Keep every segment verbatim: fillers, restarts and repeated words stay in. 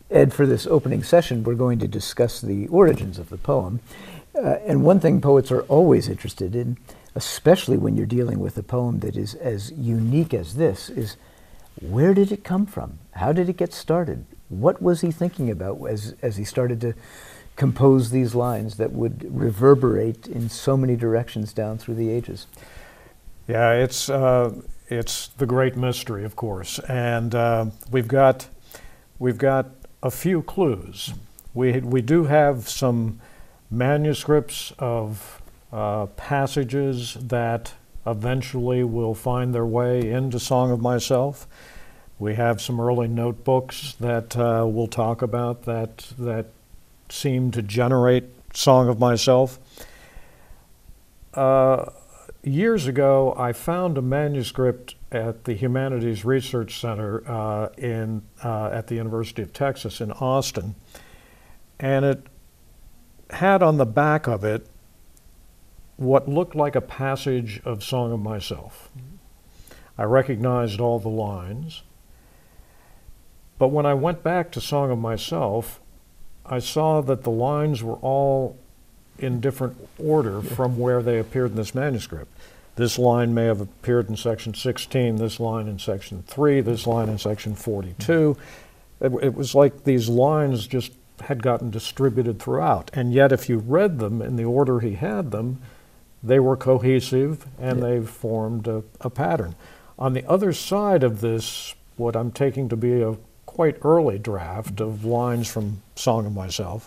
Ed, for this opening session, we're going to discuss the origins of the poem. Uh, and one thing poets are always interested in, especially when you're dealing with a poem that is as unique as this, is where did it come from? How did it get started? What was he thinking about as, as he started to compose these lines that would reverberate in so many directions down through the ages? Yeah, it's uh, it's the great mystery, of course, and uh, we've got we've got a few clues. We we do have some manuscripts of uh, passages that eventually will find their way into Song of Myself. We have some early notebooks that uh, we'll talk about that that seem to generate Song of Myself. Uh, years ago, I found a manuscript at the Humanities Research Center uh, in uh, at the University of Texas in Austin, and it had on the back of it what looked like a passage of Song of Myself. I recognized all the lines, but when I went back to Song of Myself, I saw that the lines were all in different order from where they appeared in this manuscript. This line may have appeared in section sixteen, this line in section three, this line in section forty-two. It, it was like these lines just had gotten distributed throughout. And yet if you read them in the order he had them, they were cohesive and yeah. they formed a, a pattern. On the other side of this, what I'm taking to be a quite early draft of lines from Song of Myself,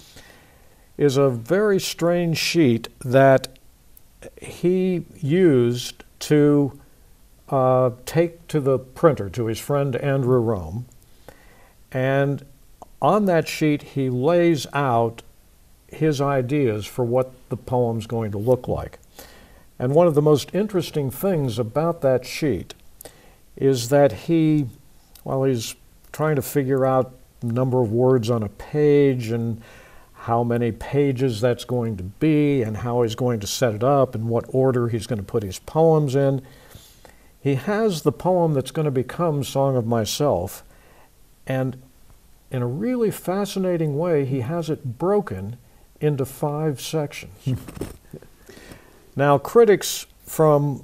is a very strange sheet that he used to uh, take to the printer, to his friend Andrew Rome. And on that sheet, he lays out his ideas for what the poem's going to look like. And one of the most interesting things about that sheet is that he, while he's trying to figure out the number of words on a page and how many pages that's going to be and how he's going to set it up and what order he's going to put his poems in, he has the poem that's going to become Song of Myself, and in a really fascinating way, he has it broken into five sections. Now, critics from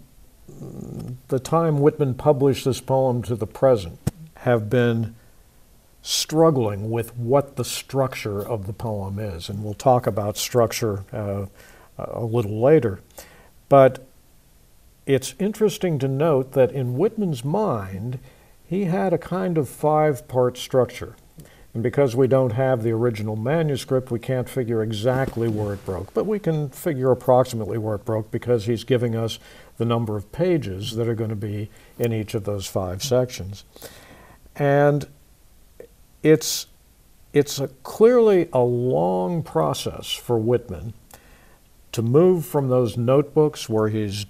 the time Whitman published this poem to the present have been struggling with what the structure of the poem is, and we'll talk about structure uh, a little later. But it's interesting to note that in Whitman's mind, he had a kind of five-part structure. And because we don't have the original manuscript, we can't figure exactly where it broke, but we can figure approximately where it broke because he's giving us the number of pages that are going to be in each of those five sections. And It's, it's a clearly a long process for Whitman to move from those notebooks where he's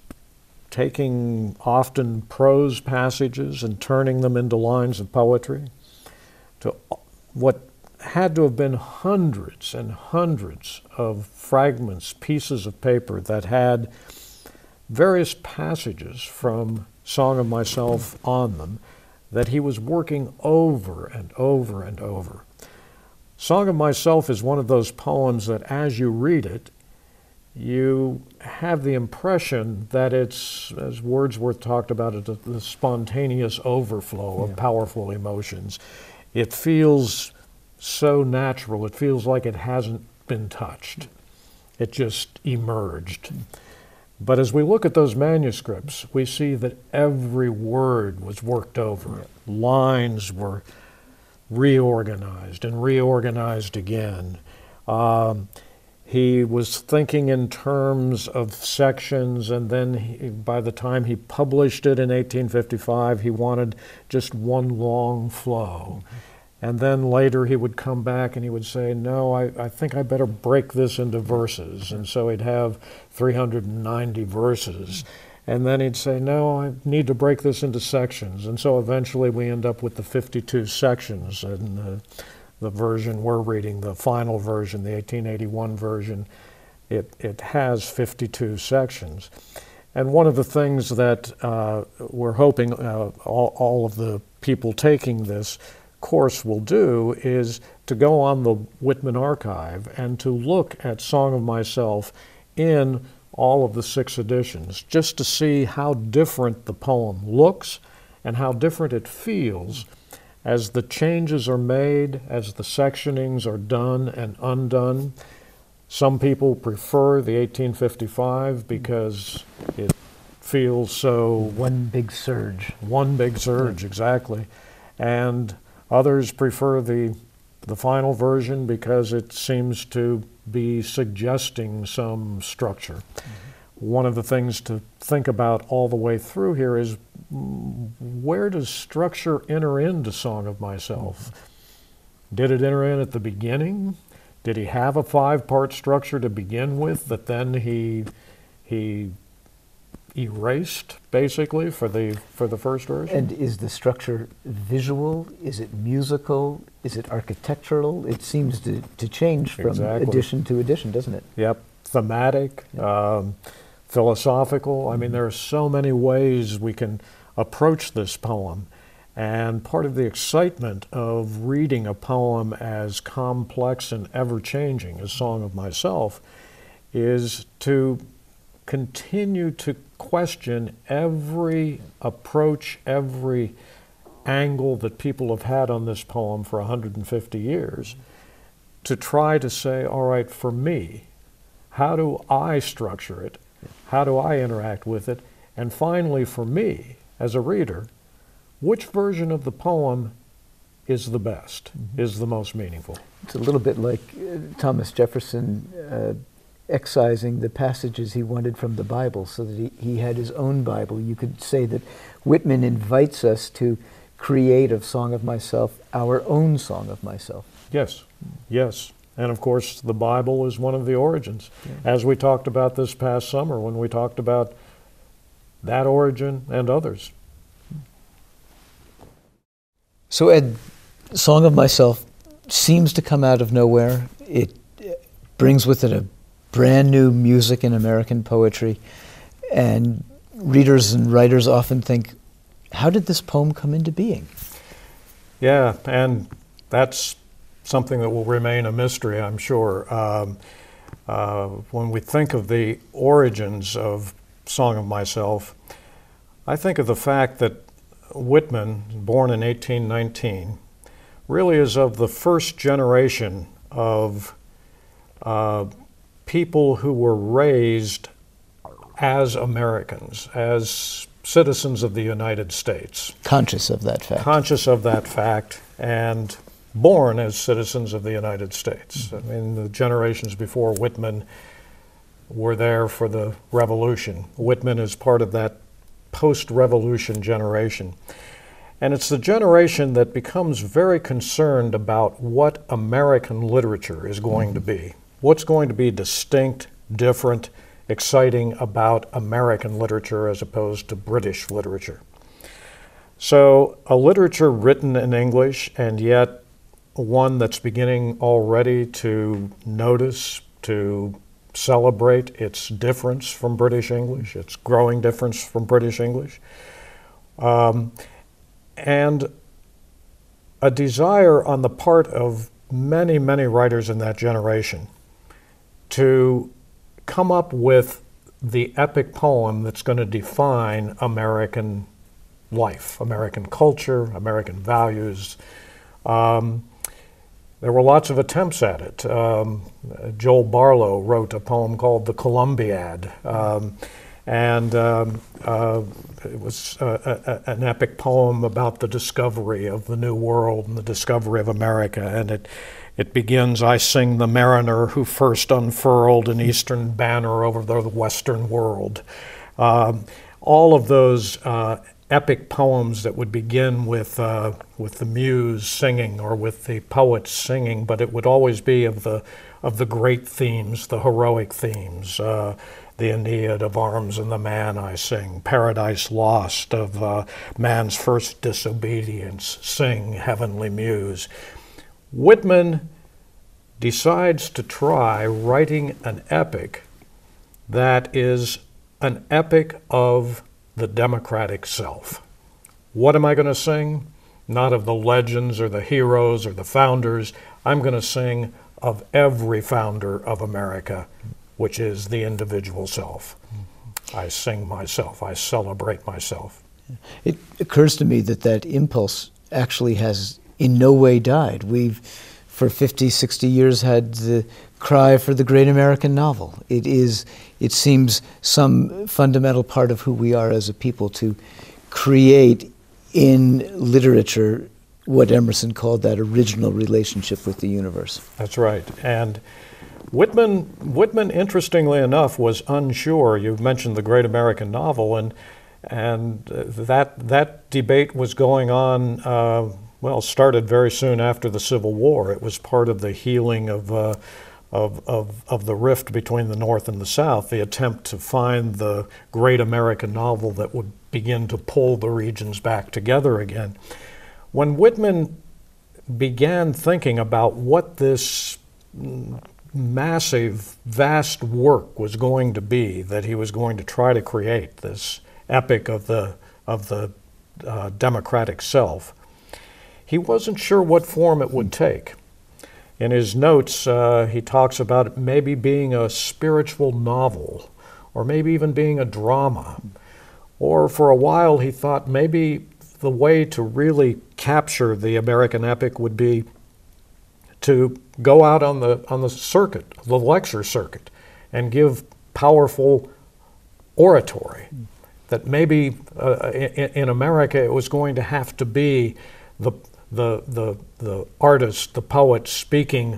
taking often prose passages and turning them into lines of poetry to what had to have been hundreds and hundreds of fragments, pieces of paper that had various passages from Song of Myself on them that he was working over and over and over. Song of Myself is one of those poems that as you read it, you have the impression that it's, as Wordsworth talked about it, the spontaneous overflow yeah. of powerful emotions. It feels so natural. It feels like it hasn't been touched. It just emerged. But as we look at those manuscripts, we see that every word was worked over. Yeah. Lines were reorganized and reorganized again. Um, he was thinking in terms of sections, and then he, by the time he published it in eighteen fifty-five, he wanted just one long flow. Mm-hmm. And then later he would come back and he would say, no, I, I think I better break this into verses. And so he'd have three hundred ninety verses. And then he'd say, no, I need to break this into sections. And so eventually we end up with the fifty-two sections. And the, the version we're reading, the final version, the eighteen eighty-one version, it, it has fifty-two sections. And one of the things that uh, we're hoping uh, all, all of the people taking this course will do is to go on the Whitman archive and to look at Song of Myself in all of the six editions, just to see how different the poem looks and how different it feels as the changes are made, as the sectionings are done and undone. Some people prefer the eighteen fifty-five because it feels so... One big surge. One big surge, exactly. And others prefer the, the final version because it seems to be suggesting some structure. Mm-hmm. One of the things to think about all the way through here is, where does structure enter into Song of Myself? Mm-hmm. Did it enter in at the beginning? Did he have a five-part structure to begin with that then he he erased, basically, for the for the first version? And is the structure visual? Is it musical? Is it architectural? It seems to, to change from Exactly. edition to edition, doesn't it? Yep. Thematic, Yep. um, philosophical. I mean, there are so many ways we can approach this poem. And part of the excitement of reading a poem as complex and ever-changing as Song of Myself is to continue to question every approach, every angle that people have had on this poem for one hundred fifty years, to try to say, all right, for me, how do I structure it? How do I interact with it? And finally, for me, as a reader, which version of the poem is the best, mm-hmm. is the most meaningful? It's a little bit like uh, Thomas Jefferson uh, excising the passages he wanted from the Bible so that he, he had his own Bible. You could say that Whitman invites us to create of Song of Myself our own Song of Myself. Yes, yes. And of course, the Bible is one of the origins. Yeah. As we talked about this past summer when we talked about that origin and others. So Ed, Song of Myself seems to come out of nowhere. It brings with it a brand new music in American poetry, and readers and writers often think, how did this poem come into being? Yeah, and that's something that will remain a mystery, I'm sure. Um, uh, when we think of the origins of Song of Myself, I think of the fact that Whitman, born in eighteen nineteen, really is of the first generation of uh, people who were raised as Americans, as citizens of the United States. Conscious of that fact. Conscious of that fact, and born as citizens of the United States. Mm-hmm. I mean, the generations before Whitman were there for the Revolution. Whitman is part of that post-revolution generation. And it's the generation that becomes very concerned about what American literature is going mm-hmm. to be. What's going to be distinct, different, exciting about American literature as opposed to British literature. So a literature written in English, and yet one that's beginning already to notice, to celebrate its difference from British English, its growing difference from British English, um, and a desire on the part of many, many writers in that generation to come up with the epic poem that's going to define American life, American culture, American values. Um, There were lots of attempts at it. Um, Joel Barlow wrote a poem called The Columbiad, um, and um, uh, it was uh, a, an epic poem about the discovery of the New World and the discovery of America. And it it begins, I sing the mariner who first unfurled an eastern banner over the western world. Um, all of those uh, epic poems that would begin with uh, with the muse singing or with the poets singing, but it would always be of the of the great themes, the heroic themes, uh, the Aeneid of arms and the man I sing, Paradise Lost of uh, man's first disobedience, sing heavenly muse. Whitman decides to try writing an epic that is an epic of the democratic self. What am I going to sing? not of the legends or the heroes or the founders. I'm going to sing of every founder of America, which is the individual self. I sing myself. I celebrate myself. It occurs to me that that impulse actually has in no way died. We've, for fifty, sixty years, had the cry for the great American novel. It is, it seems, some fundamental part of who we are as a people to create in literature what Emerson called that original relationship with the universe. That's right. And Whitman, Whitman, interestingly enough, was unsure. You've mentioned the great American novel, and and that that debate was going on. Uh, well, started very soon after the Civil War. It was part of the healing of. Uh, Of, of, of the rift between the North and the South, the attempt to find the great American novel that would begin to pull the regions back together again. When Whitman began thinking about what this massive, vast work was going to be that he was going to try to create, this epic of the, of the uh, democratic self, he wasn't sure what form it would take. In his notes, uh, he talks about it maybe being a spiritual novel, or maybe even being a drama. Or for a while he thought maybe the way to really capture the American epic would be to go out on the on the circuit, the lecture circuit, and give powerful oratory. That maybe uh, in, in America it was going to have to be the The, the, the artist, the poet, speaking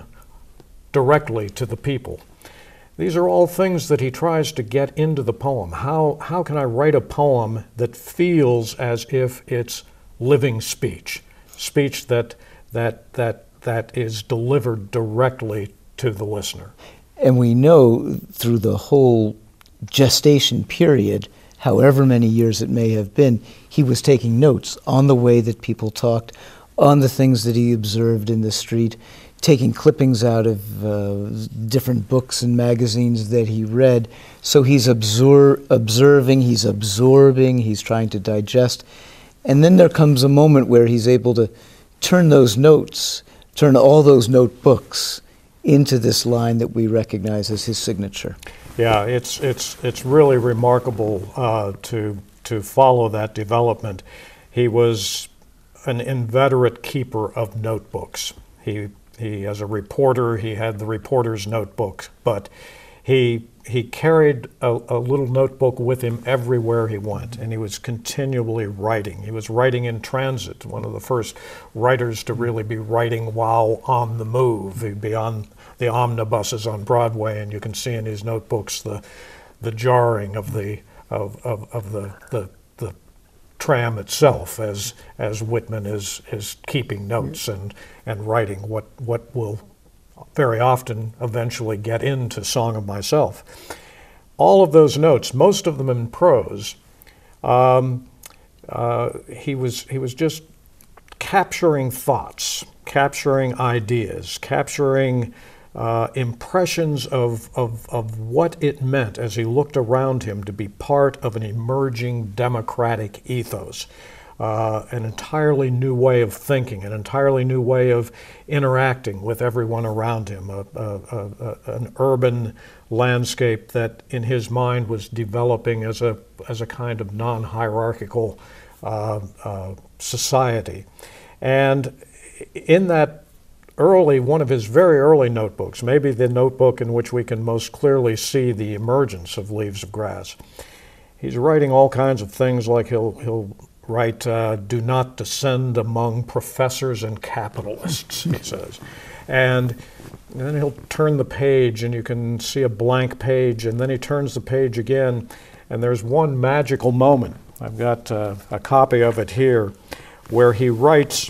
directly to the people. These are all things that he tries to get into the poem. How, how can I write a poem that feels as if it's living speech, speech that, that, that, that is delivered directly to the listener? And we know through the whole gestation period, however many years it may have been, he was taking notes on the way that people talked, on the things that he observed in the street, taking clippings out of uh, different books and magazines that he read. So he's absor- observing, he's absorbing, he's trying to digest. And then there comes a moment where he's able to turn those notes, turn all those notebooks into this line that we recognize as his signature. Yeah, it's it's it's really remarkable uh, to to follow that development. He was an inveterate keeper of notebooks. He, he, as a reporter, he had the reporter's notebook, but he he carried a, a little notebook with him everywhere he went, and he was continually writing. He was writing in transit, one of the first writers to really be writing while on the move. He'd be on the omnibuses on Broadway, and you can see in his notebooks the the jarring of the of of, of the the the tram itself as as Whitman is is keeping notes and and writing what what will very often eventually get into Song of Myself. All of those notes, most of them in prose, um, uh, he was he was just capturing thoughts, capturing ideas, capturing Uh, impressions of, of, of what it meant as he looked around him to be part of an emerging democratic ethos, uh, an entirely new way of thinking, an entirely new way of interacting with everyone around him, a, a, a, a, an urban landscape that in his mind was developing as a, as a kind of non-hierarchical uh, uh, society. And in that early, one of his very early notebooks, maybe the notebook in which we can most clearly see the emergence of Leaves of Grass. He's writing all kinds of things, like he'll he'll write, uh, "Do not descend among professors and capitalists," he says. And then he'll turn the page and you can see a blank page, and then he turns the page again, and there's one magical moment. I've got uh, a copy of it here, where he writes,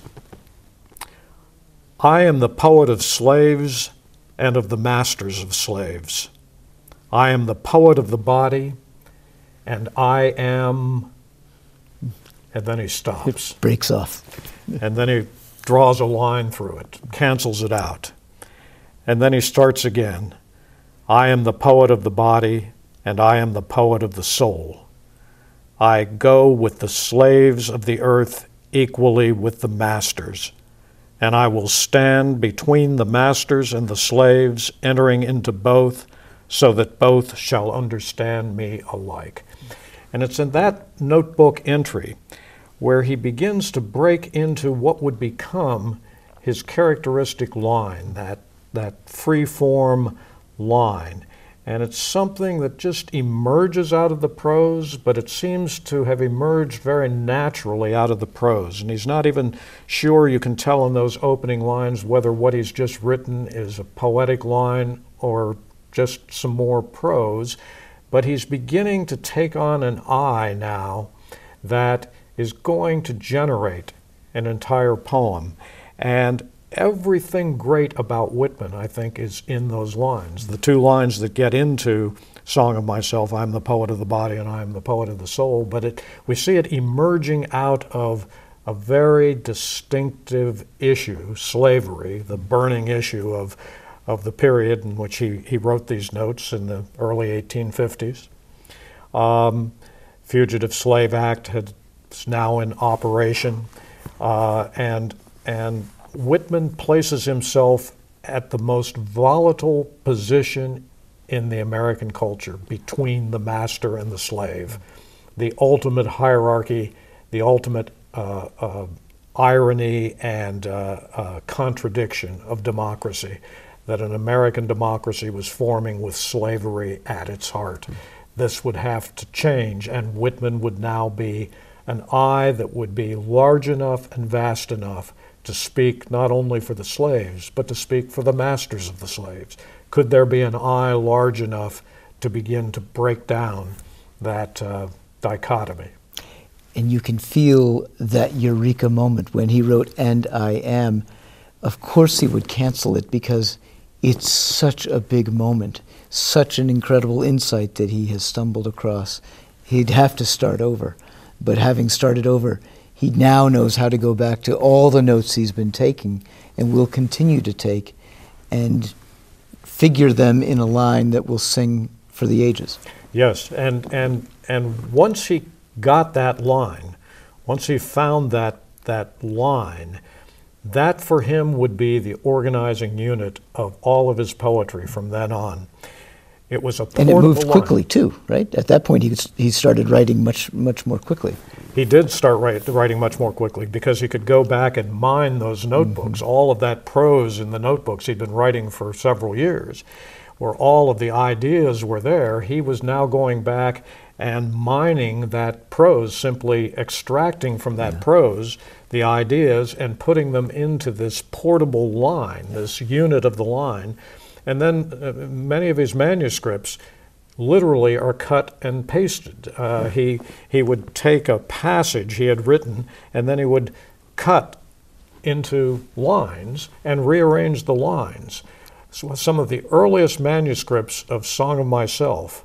"I am the poet of slaves and of the masters of slaves. I am the poet of the body, and I am," and then he stops. It breaks off. And then he draws a line through it, cancels it out. And then he starts again. "I am the poet of the body, and I am the poet of the soul. I go with the slaves of the earth equally with the masters, and I will stand between the masters and the slaves, entering into both, so that both shall understand me alike. And it's in that notebook entry where he begins to break into what would become his characteristic line, that, that free-form line. And it's something that just emerges out of the prose, but it seems to have emerged very naturally out of the prose. And he's not even sure, you can tell in those opening lines, whether what he's just written is a poetic line or just some more prose. But he's beginning to take on an eye now that is going to generate an entire poem. And everything great about Whitman, I think, is in those lines. The two lines that get into Song of Myself, I'm the poet of the body and I'm the poet of the soul, but it, we see it emerging out of a very distinctive issue, slavery, the burning issue of, of the period in which he, he wrote these notes in the early eighteen fifties. Um, Fugitive Slave Act had, is now in operation, uh, and and Whitman places himself at the most volatile position in the American culture, between the master and the slave, the ultimate hierarchy, the ultimate uh, uh, irony and uh, uh, contradiction of democracy, that an American democracy was forming with slavery at its heart. This would have to change, and Whitman would now be an eye that would be large enough and vast enough to speak not only for the slaves, but to speak for the masters of the slaves. Could there be an eye large enough to begin to break down that uh, dichotomy? And you can feel that eureka moment when he wrote, "And I am." Of course he would cancel it because it's such a big moment, such an incredible insight that he has stumbled across. He'd have to start over. But having started over, he now knows how to go back to all the notes he's been taking and will continue to take and figure them in a line that will sing for the ages. Yes, and and and once he got that line, once he found that that line, that for him would be the organizing unit of all of his poetry from then on. It was a and it moved line. quickly too, right? At that point, he was, he started writing much much more quickly. He did start write, writing much more quickly because he could go back and mine those notebooks, mm-hmm. all of that prose in the notebooks he'd been writing for several years, where all of the ideas were there. He was now going back and mining that prose, simply extracting from that yeah. prose the ideas and putting them into this portable line, this unit of the line. And then uh, many of his manuscripts literally are cut and pasted. Uh, he, he would take a passage he had written and then he would cut into lines and rearrange the lines. So some of the earliest manuscripts of Song of Myself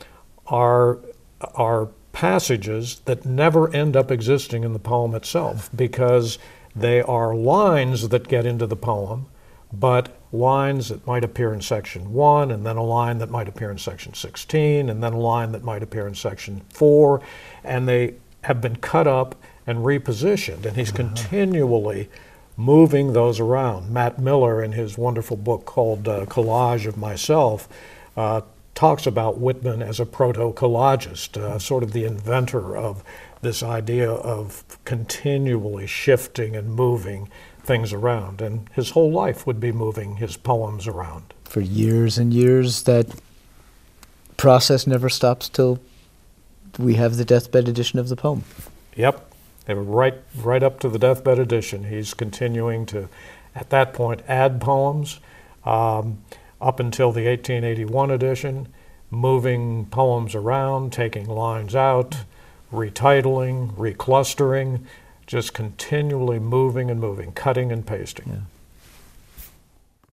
are, are passages that never end up existing in the poem itself because they are lines that get into the poem, but lines that might appear in section one, and then a line that might appear in section sixteen, and then a line that might appear in section four, and they have been cut up and repositioned, and he's uh-huh. continually moving those around. Matt Miller, in his wonderful book called uh, Collage of Myself, uh, talks about Whitman as a proto-collagist, uh, sort of the inventor of this idea of continually shifting and moving things around, and his whole life would be moving his poems around. For years and years, that process never stops till we have the deathbed edition of the poem. Yep, and right, right up to the deathbed edition, he's continuing to, at that point, add poems, um, up until the eighteen eighty-one edition, moving poems around, taking lines out, retitling, reclustering, just continually moving and moving, cutting and pasting. Yeah.